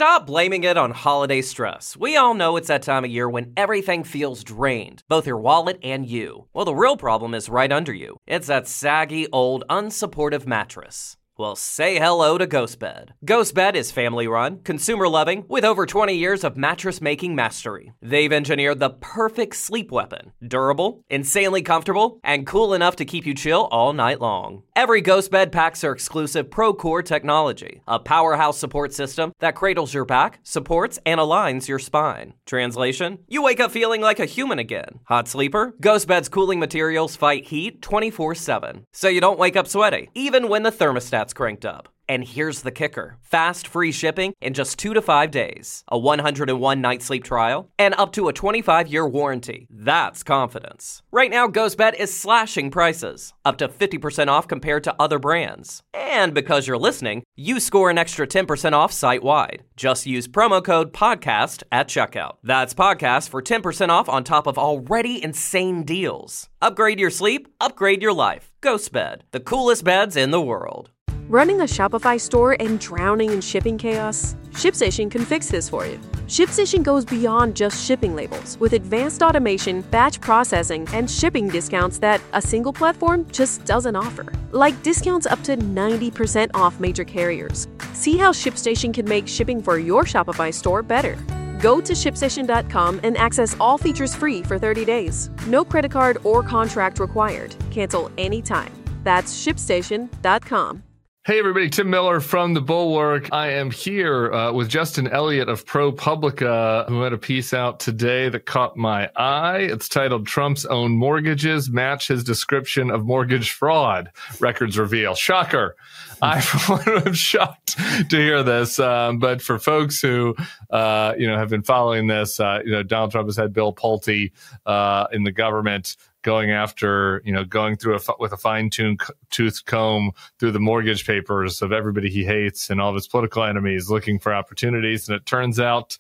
Stop blaming it on holiday stress. We all know it's that time of year when everything feels drained, both your wallet and you. Well, the real problem is right under you. It's that saggy, old, unsupportive mattress. Well, say hello to GhostBed. GhostBed is family-run, consumer-loving, with over 20 years of mattress-making mastery. They've engineered the perfect sleep weapon. Durable, insanely comfortable, and cool enough to keep you chill all night long. Every GhostBed packs their exclusive ProCore technology, a powerhouse support system that cradles your back, supports, and aligns your spine. Translation? You wake up feeling like a human again. Hot sleeper? GhostBed's cooling materials fight heat 24/7, so you don't wake up sweaty, even when the thermostat's cranked up. And here's the kicker. Fast, free shipping in just 2 to 5 days, a 101-night sleep trial, and up to a 25-year warranty. That's confidence. Right now, GhostBed is slashing prices, up to 50% off compared to other brands. And because you're listening, you score an extra 10% off site-wide. Just use promo code PODCAST at checkout. That's PODCAST for 10% off on top of already insane deals. Upgrade your sleep, upgrade your life. GhostBed, the coolest beds in the world. Running a Shopify store and drowning in shipping chaos? ShipStation can fix this for you. ShipStation goes beyond just shipping labels with advanced automation, batch processing, and shipping discounts that a single platform just doesn't offer. Like discounts up to 90% off major carriers. See how ShipStation can make shipping for your Shopify store better. Go to ShipStation.com and access all features free for 30 days. No credit card or contract required. Cancel anytime. That's ShipStation.com. Hey everybody, Tim Miller from The Bulwark. I am here with Justin Elliott of ProPublica, who had a piece out today that caught my eye. It's titled "Trump's Own Mortgages Match His Description of Mortgage Fraud, Records Reveal." Shocker. I am shocked to hear this. But for folks who, have been following this, Donald Trump has had Bill Pulte in the government going after, going through with a fine-tooth comb through the mortgage papers of everybody he hates and all of his political enemies, looking for opportunities. And it turns out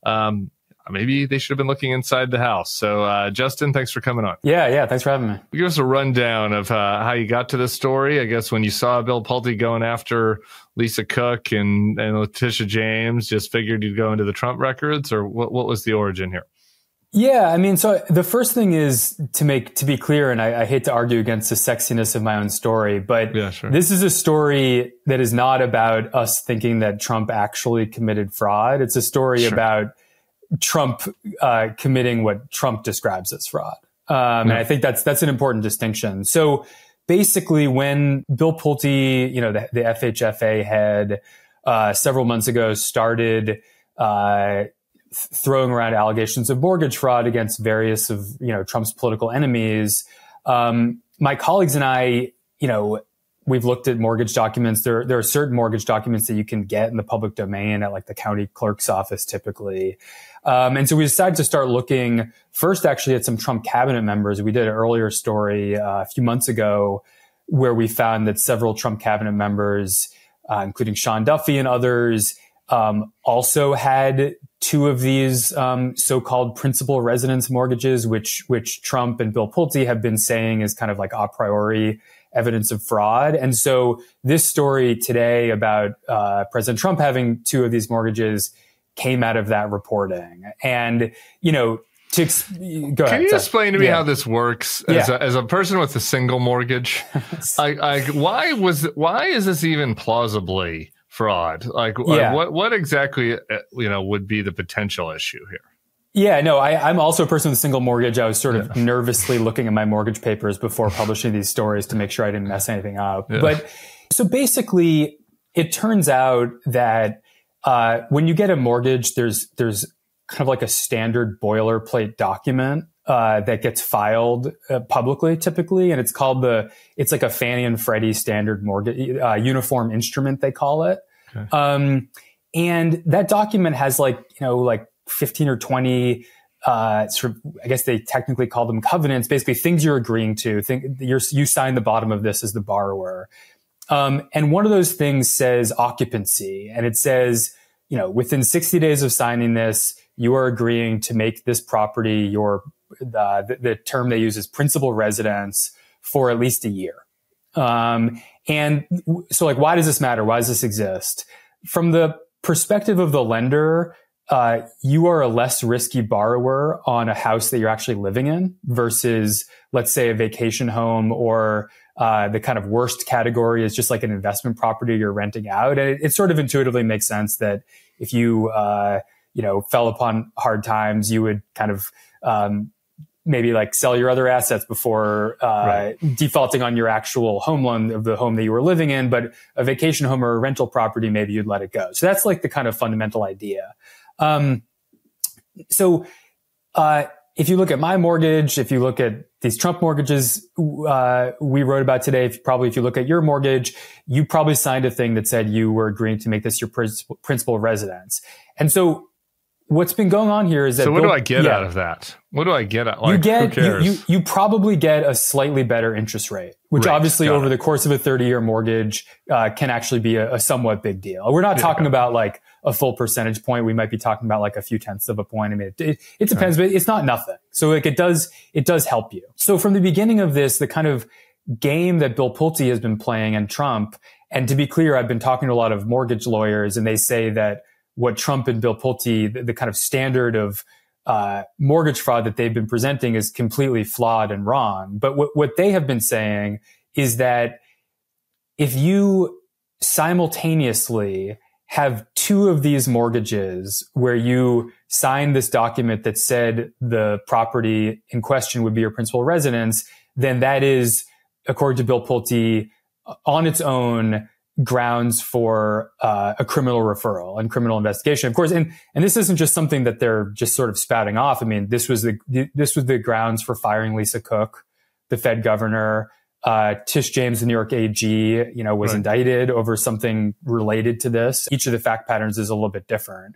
maybe they should have been looking inside the house. So, Justin, thanks for coming on. Yeah. Thanks for having me. Give us a rundown of how you got to this story. I guess when you saw Bill Pulte going after Lisa Cook and Letitia James, just figured you'd go into the Trump records, or what was the origin here? Yeah, so the first thing is to be clear, and I hate to argue against the sexiness of my own story, but yeah, sure. This is a story that is not about us thinking that Trump actually committed fraud. It's a story about Trump committing what Trump describes as fraud. And I think that's an important distinction. So basically, when Bill Pulte, the FHFA head, several months ago started throwing around allegations of mortgage fraud against various of, Trump's political enemies. My colleagues and I, we've looked at mortgage documents. There are certain mortgage documents that you can get in the public domain at like the county clerk's office typically. And so we decided to start looking first actually at some Trump cabinet members. We did an earlier story a few months ago where we found that several Trump cabinet members, including Sean Duffy and others, also had two of these so-called principal residence mortgages, which Trump and Bill Pulte have been saying is kind of like a priori evidence of fraud. And so this story today about President Trump having two of these mortgages came out of that reporting. And, go ahead. Can you explain to me how this works as a person with a single mortgage? Why is this even plausibly fraud? What exactly, would be the potential issue here? Yeah, no, I'm also a person with a single mortgage. I was sort of nervously looking at my mortgage papers before publishing these stories to make sure I didn't mess anything up. Yeah. But so basically, it turns out that when you get a mortgage, there's kind of like a standard boilerplate document that gets filed publicly, typically, and it's like a Fannie and Freddie standard mortgage uniform instrument, they call it. Okay. And that document has like 15 or 20 sort of, I guess they technically call them covenants, basically things you're agreeing to. You sign the bottom of this as the borrower. And one of those things says occupancy, and it says, within 60 days of signing this, you are agreeing to make this property the term they use is principal residence for at least a year. And so why does this matter? Why does this exist? From the perspective of the lender, you are a less risky borrower on a house that you're actually living in versus, let's say, a vacation home, or the kind of worst category is just like an investment property you're renting out. And it sort of intuitively makes sense that if you, fell upon hard times, you would kind of maybe like sell your other assets before defaulting on your actual home loan of the home that you were living in. But a vacation home or a rental property, maybe you'd let it go. So that's like the kind of fundamental idea. If you look at my mortgage, if you look at these Trump mortgages we wrote about today, if you look at your mortgage, you probably signed a thing that said you were agreeing to make this your principal residence. And so what's been going on here is that... So what do I get out of that? What do I get out? Like, who cares? You probably get a slightly better interest rate, which obviously over the course of a 30-year mortgage can actually be a somewhat big deal. We're not talking about like a full percentage point. We might be talking about like a few tenths of a point. I mean, it depends, but it's not nothing. So like it does help you. So from the beginning of this, the kind of game that Bill Pulte has been playing and Trump, and to be clear, I've been talking to a lot of mortgage lawyers, and they say that what Trump and Bill Pulte, the kind of standard of mortgage fraud that they've been presenting is completely flawed and wrong. But what they have been saying is that if you simultaneously have two of these mortgages where you signed this document that said the property in question would be your principal residence, then that is, according to Bill Pulte, on its own grounds for a criminal referral and criminal investigation. Of course, and this isn't just something that they're just sort of spouting off. I mean, this was the grounds for firing Lisa Cook, the Fed governor. Tish James, the New York AG, was indicted over something related to this. Each of the fact patterns is a little bit different.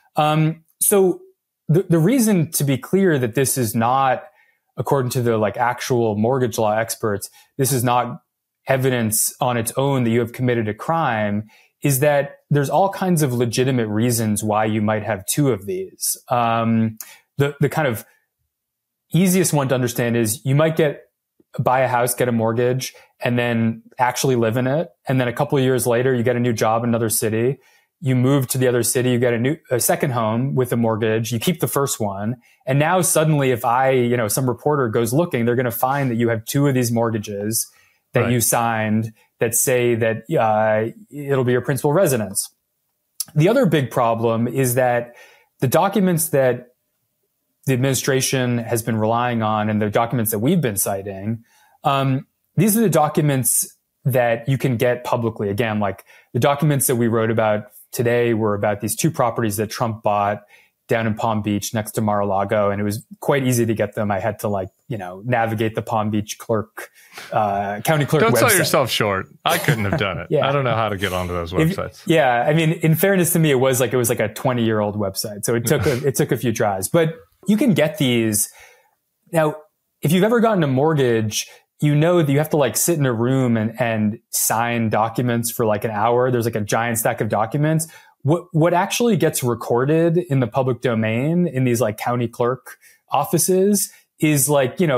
So the reason, to be clear, that this is not, according to the like actual mortgage law experts, this is not evidence on its own that you have committed a crime, is that there's all kinds of legitimate reasons why you might have two of these. The kind of easiest one to understand is you might buy a house, get a mortgage, and then actually live in it. And then a couple of years later, you get a new job in another city. You move to the other city, you get a second home with a mortgage, you keep the first one. And now suddenly if some reporter goes looking, they're going to find that you have two of these mortgages that you signed that say that it'll be your principal residence. The other big problem is that the documents that the administration has been relying on and the documents that we've been citing, these are the documents that you can get publicly. Again, like the documents that we wrote about today were about these two properties that Trump bought down in Palm Beach next to Mar-a-Lago. And it was quite easy to get them. I had to navigate the Palm Beach county clerk Don't website. sell yourself short. I couldn't have done it. Yeah. I don't know how to get onto those websites. I mean, in fairness to me, it was like a 20-year-old website. So it took a few tries, but you can get these. Now, if you've ever gotten a mortgage, you know that you have to sit in a room and sign documents for an hour. There's a giant stack of documents. What actually gets recorded in the public domain in these county clerk offices is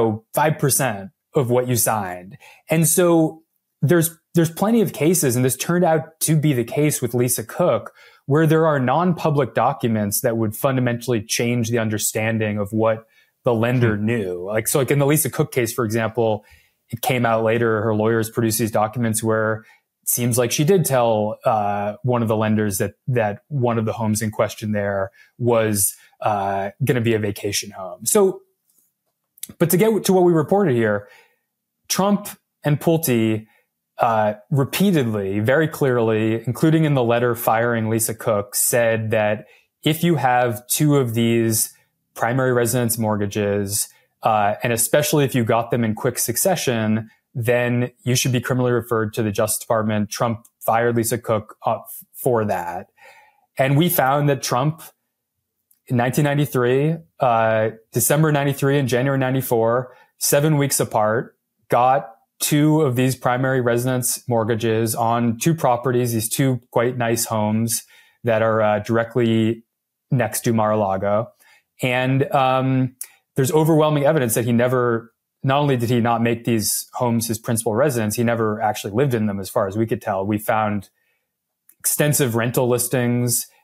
5% of what you signed. And so there's plenty of cases, and this turned out to be the case with Lisa Cook, where there are non-public documents that would fundamentally change the understanding of what the lender knew. In the Lisa Cook case, for example, it came out later, her lawyers produced these documents where it seems like she did tell one of the lenders that one of the homes in question there was going to be a vacation home. So, but to get to what we reported here, Trump and Pulte repeatedly, very clearly, including in the letter firing Lisa Cook, said that if you have two of these primary residence mortgages, and especially if you got them in quick succession, then you should be criminally referred to the Justice Department. Trump fired Lisa Cook for that. And we found that Trump in 1993, December 93 and January 94, 7 weeks apart, got two of these primary residence mortgages on two properties, these two quite nice homes that are directly next to Mar-a-Lago. And there's overwhelming evidence that he never, not only did he not make these homes his principal residence, he never actually lived in them as far as we could tell. We found extensive rental listings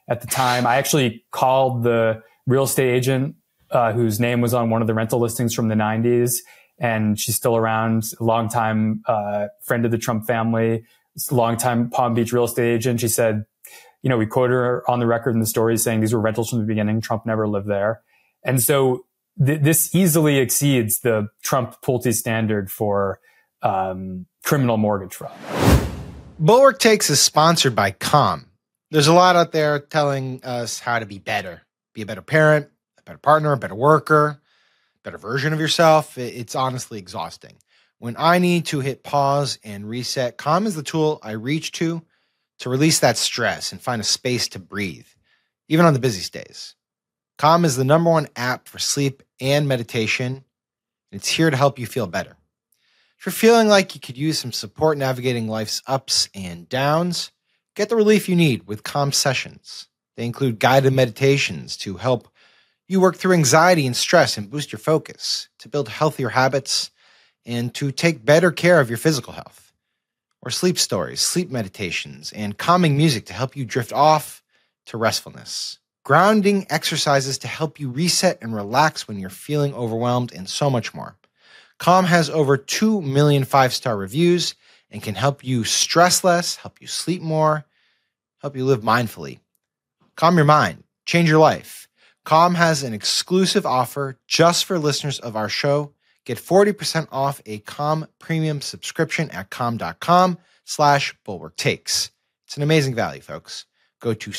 at the time. I actually called the real estate agent whose name was on one of the rental listings from the 90s. And she's still around, a longtime friend of the Trump family, longtime Palm Beach real estate agent. She said, we quoted her on the record in the story saying these were rentals from the beginning. Trump never lived there. And so this easily exceeds the Trump-Pulte standard for criminal mortgage fraud. Bulwark Takes is sponsored by Calm. There's a lot out there telling us how to be better. Be a better parent, a better partner, a better worker, better version of yourself. It's honestly exhausting. When I need to hit pause and reset, Calm is the tool I reach to release that stress and find a space to breathe, even on the busiest days. Calm is the #1 app for sleep and meditation, and it's here to help you feel better. If you're feeling like you could use some support navigating life's ups and downs, get the relief you need with Calm sessions. They include guided meditations to help you work through anxiety and stress and boost your focus, to build healthier habits, and to take better care of your physical health. Or sleep stories, sleep meditations, and calming music to help you drift off to restfulness. Grounding exercises to help you reset and relax when you're feeling overwhelmed, and so much more. Calm has over 2 million 5-star reviews and can help you stress less, help you sleep more, help you live mindfully. Calm your mind, change your life. Calm has an exclusive offer just for listeners of our show. Get 40% off a Calm premium subscription at calm.com/bulwarktakes. It's an amazing value, folks. Go to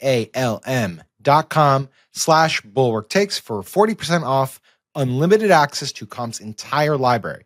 calm.com/bulwarktakes for 40% off unlimited access to Calm's entire library.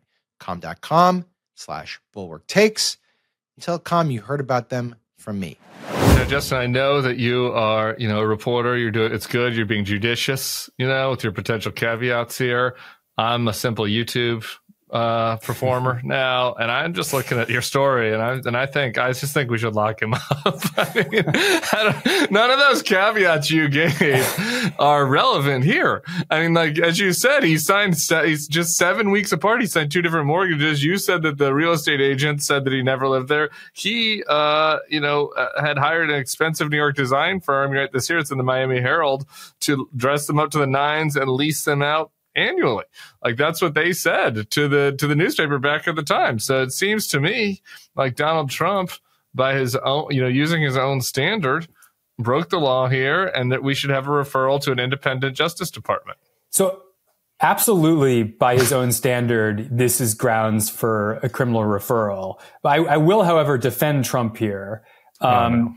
Calm.com/bulwarktakes. Tell Calm you heard about them from me. Justin, I know that you are, a reporter. It's good. You're being judicious, with your potential caveats here. I'm a simple YouTube performer now, and I'm just looking at your story, and I just think we should lock him up. I mean, none of those caveats you gave are relevant here. I mean, like as you said, he's just 7 weeks apart. He signed 2 different mortgages. You said that the real estate agent said that he never lived there. He, had hired an expensive New York design firm right this year. It's in the Miami Herald to dress them up to the nines and lease them out annually. Like that's what they said to the newspaper back at the time. So it seems to me like Donald Trump, by his own, using his own standard, broke the law here, and that we should have a referral to an independent Justice Department. So absolutely, by his own standard, this is grounds for a criminal referral. I will, however, defend Trump here. We don't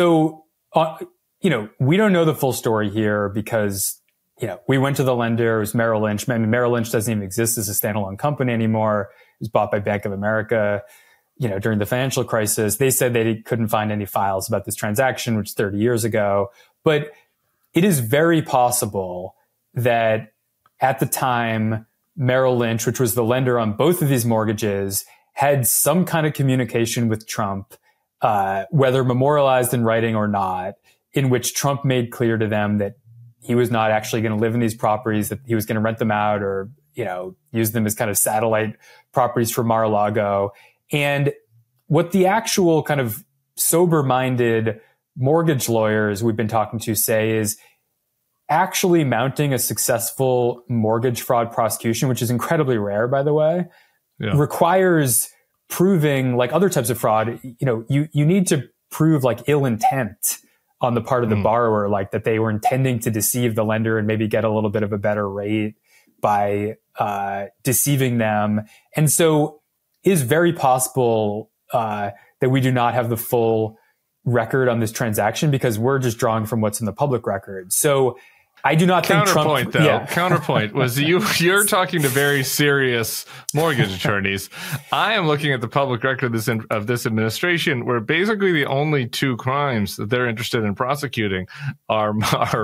know the full story here because we went to the lender. It was Merrill Lynch. I mean, Merrill Lynch doesn't even exist as a standalone company anymore. It was bought by Bank of America, during the financial crisis. They said they couldn't find any files about this transaction, which is 30 years ago. But it is very possible that at the time, Merrill Lynch, which was the lender on both of these mortgages, had some kind of communication with Trump, whether memorialized in writing or not, in which Trump made clear to them that he was not actually going to live in these properties, that he was going to rent them out or, use them as kind of satellite properties for Mar-a-Lago. And what the actual kind of sober-minded mortgage lawyers we've been talking to say is actually mounting a successful mortgage fraud prosecution, which is incredibly rare, by the way, requires proving, like other types of fraud, you need to prove like ill intent on the part of the borrower, like that they were intending to deceive the lender and maybe get a little bit of a better rate by deceiving them. And so it is very possible that we do not have the full record on this transaction because we're just drawing from what's in the public record. So I do not think Trump... Counterpoint was you're talking to very serious mortgage attorneys. I am looking at the public record of this administration, where basically the only 2 crimes that they're interested in prosecuting are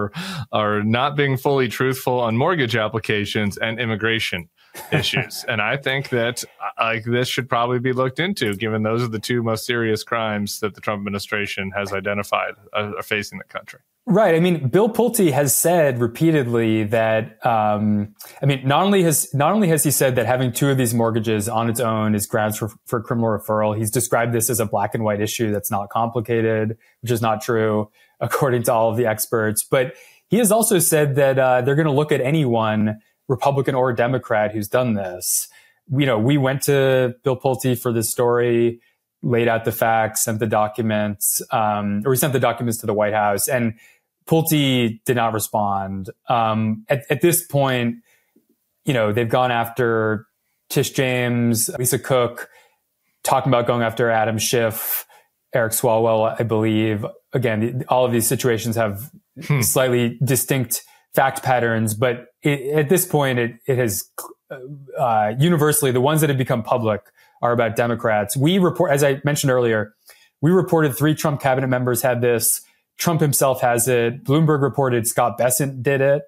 not being fully truthful on mortgage applications and immigration issues. And I think that this should probably be looked into, given those are the 2 most serious crimes that the Trump administration has identified are facing the country. Right. I mean, Bill Pulte has said repeatedly that, not only has he said that having 2 of these mortgages on its own is grounds for criminal referral, he's described this as a black and white issue that's not complicated, which is not true. according to all of the experts. But he has also said that they're going to look at anyone, Republican or Democrat, who's done this. We went to Bill Pulte for this story, laid out the facts, sent the documents, or we sent the documents to the White House, and Pulte did not respond. At this point, they've gone after Tish James, Lisa Cook, talking about going after Adam Schiff, Eric Swalwell, I believe. Again, all of these situations have slightly distinct fact patterns, but at this point, it has universally, the ones that have become public are about Democrats. We report, as I mentioned earlier, we reported 3 Trump cabinet members had this. Trump himself has it. Bloomberg reported Scott Bessent did it.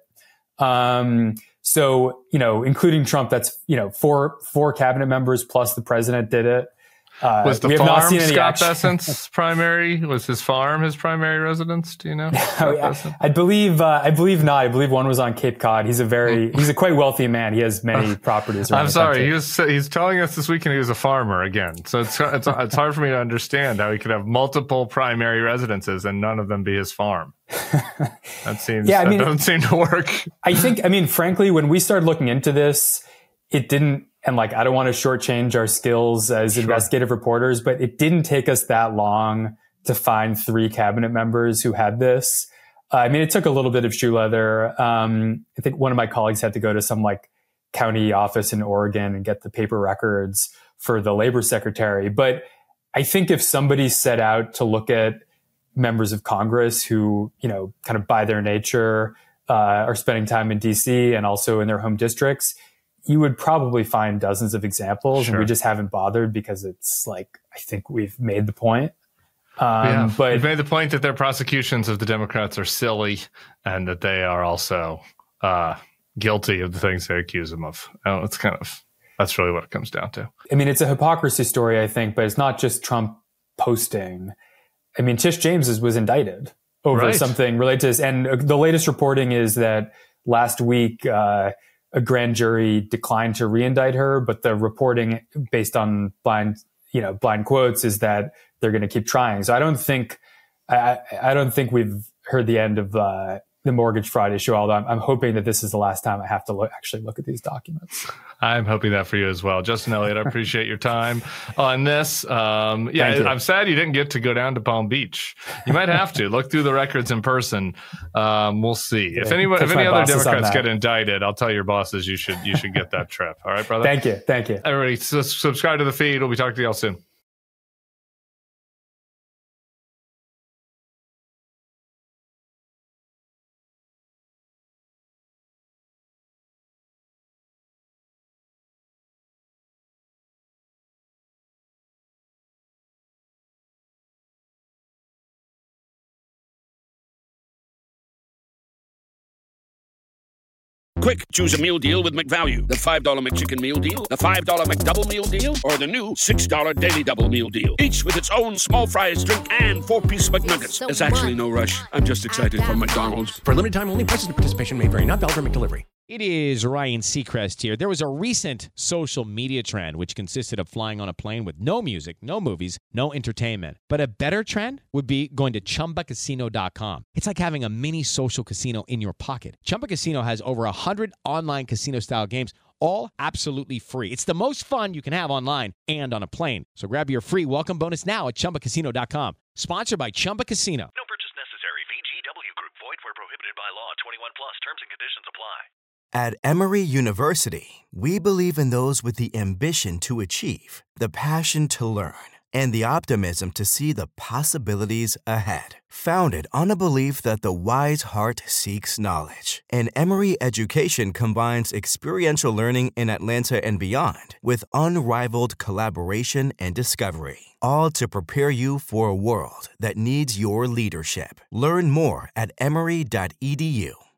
So, including Trump, that's, 4 cabinet members plus the president did it. Was the farm Scott Bessent's primary? Was his farm his primary residence? Do you know? I believe not. I believe one was on Cape Cod. He's a quite wealthy man. He has many properties around I'm the sorry. country. He's telling us this weekend he was a farmer again. So it's hard for me to understand how he could have multiple primary residences and none of them be his farm. That doesn't seem to work. I think, frankly, when we started looking into this, it didn't. And I don't want to shortchange our skills as investigative reporters, but it didn't take us that long to find 3 cabinet members who had this. It took a little bit of shoe leather. I think one of my colleagues had to go to some county office in Oregon and get the paper records for the labor secretary. But I think if somebody set out to look at members of Congress who, kind of by their nature, are spending time in DC and also in their home districts, you would probably find dozens of examples, and we just haven't bothered because it's I think we've made the point. But we've made the point that their prosecutions of the Democrats are silly and that they are also guilty of the things they accuse them of. That's really what it comes down to. It's a hypocrisy story, I think, but it's not just Trump posting. Tish James was indicted over something related to this. And the latest reporting is that last week, a grand jury declined to re-indict her, but the reporting based on blind quotes is that they're going to keep trying. So I don't think we've heard the end of the mortgage fraud issue, although I'm hoping that this is the last time I have to actually look at these documents. I'm hoping that for you as well. Justin Elliott, I appreciate your time on this. I'm sad you didn't get to go down to Palm Beach. You might have to look through the records in person. We'll see. If any other Democrats get indicted, I'll tell your bosses you should get that trip. All right, brother? Thank you. Everybody, subscribe to the feed. We'll be talking to y'all soon. Quick, choose a meal deal with McValue. The $5 McChicken meal deal, the $5 McDouble meal deal, or the new $6 Daily Double meal deal. Each with its own small fries, drink, and 4-piece McNuggets. There's actually no rush. I'm just excited for McDonald's. For a limited time only, prices and participation may vary. Not valid for McDelivery. It is Ryan Seacrest here. There was a recent social media trend which consisted of flying on a plane with no music, no movies, no entertainment. But a better trend would be going to ChumbaCasino.com. It's like having a mini social casino in your pocket. Chumba Casino has over 100 online casino-style games, all absolutely free. It's the most fun you can have online and on a plane. So grab your free welcome bonus now at ChumbaCasino.com. Sponsored by Chumba Casino. No purchase necessary. VGW Group. Void where prohibited by law. 21 plus. Terms and conditions apply. At Emory University, we believe in those with the ambition to achieve, the passion to learn, and the optimism to see the possibilities ahead. Founded on a belief that the wise heart seeks knowledge, and Emory education combines experiential learning in Atlanta and beyond with unrivaled collaboration and discovery, all to prepare you for a world that needs your leadership. Learn more at emory.edu.